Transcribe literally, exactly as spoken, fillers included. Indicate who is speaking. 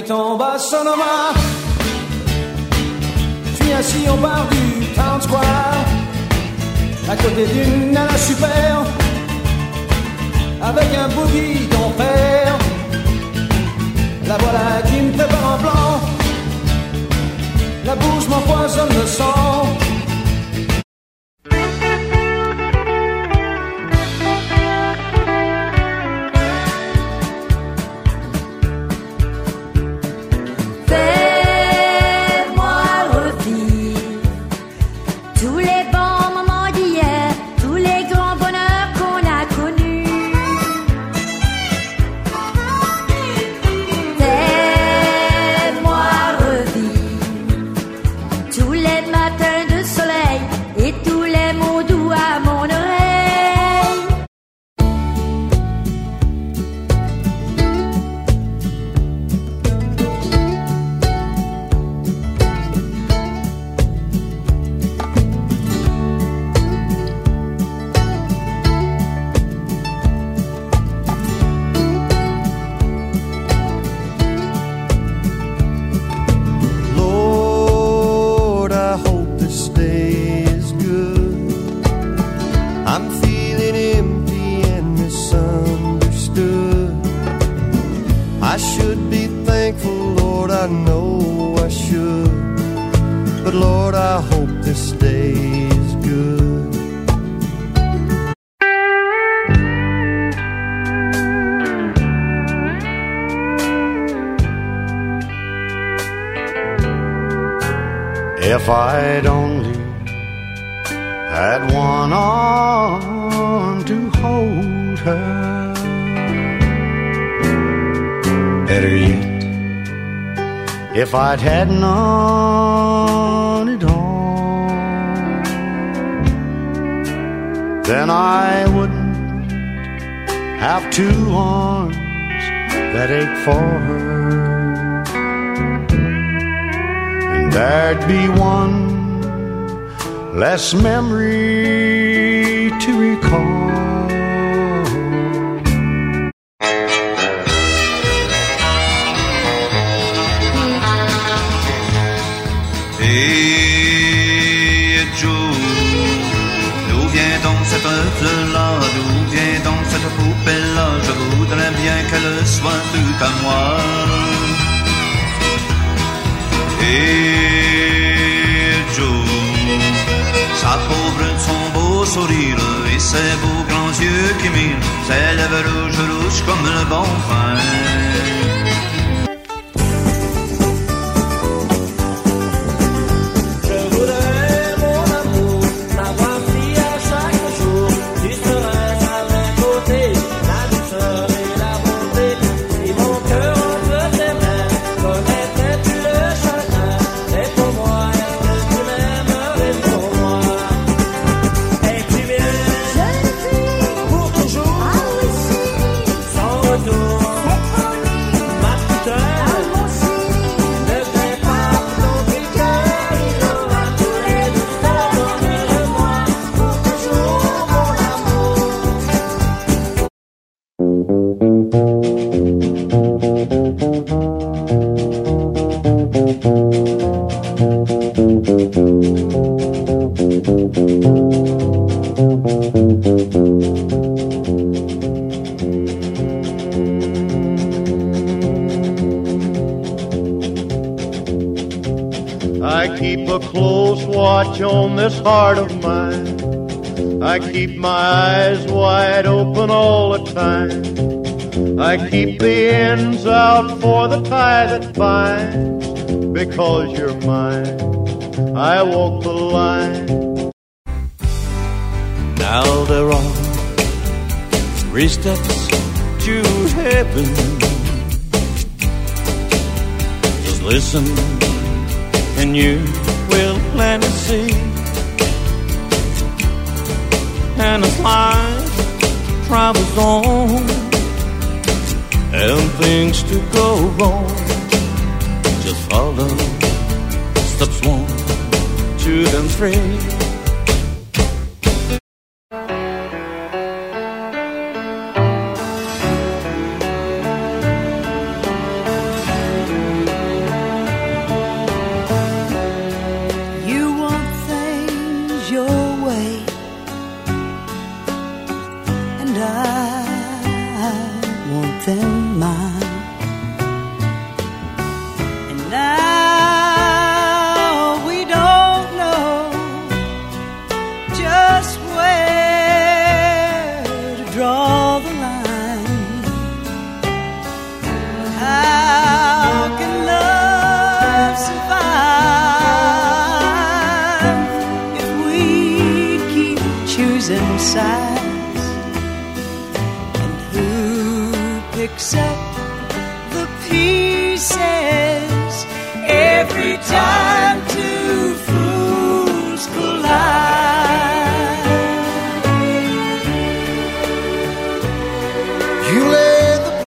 Speaker 1: est en bossa nova. Je suis assis au bar du Town Square, à côté d'une nana super, avec un boogie d'enfer. La voilà qui me prépare un plan, la bouche m'empoisonne le sang.
Speaker 2: If I'd only had one arm to hold her, better yet, if I'd had none at all, then I wouldn't have two arms that ache for her. There'd be one less memory to recall.
Speaker 3: Hey Joe, d'où vient donc cette œuvre-là? D'où vient donc cette poupée-là? Je voudrais bien qu'elle soit toute à moi. Et Joe, sa pauvre de son beau sourire et ses beaux grands yeux qui mirent, ses lèvres rouges rouges comme le bon pain.
Speaker 2: I keep a close watch on this heart of mine. I keep my eyes wide open all the time. I keep the ends out for the tie that binds. Because you're mine, I walk the line.
Speaker 4: Now there are three steps to heaven. Just listen and you will plainly see. And as life travels on and things to go wrong, just follow steps one, two, and three.
Speaker 5: own mind. And now we don't know just where to draw the line. How can love survive if we keep choosing sides? And who picks up the pieces every time?